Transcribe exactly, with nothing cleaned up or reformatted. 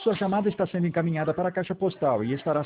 Sua chamada está sendo encaminhada para a caixa postal e estará